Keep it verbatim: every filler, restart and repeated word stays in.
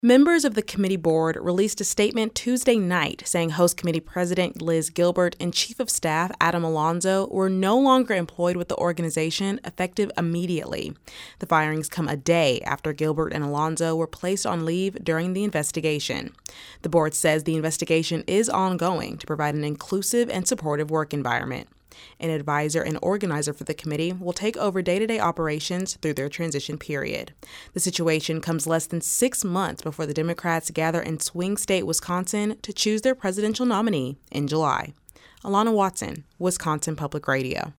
Members of the committee board released a statement Tuesday night saying host committee president Liz Gilbert and chief of staff Adam Alonzo were no longer employed with the organization effective immediately. The firings come a day after Gilbert and Alonzo were placed on leave during the investigation. The board says the investigation is ongoing to provide an inclusive and supportive work environment. An advisor and organizer for the committee will take over day-to-day operations through their transition period. The situation comes less than six months before the Democrats gather in swing state Wisconsin to choose their presidential nominee in July. Alana Watson, Wisconsin Public Radio.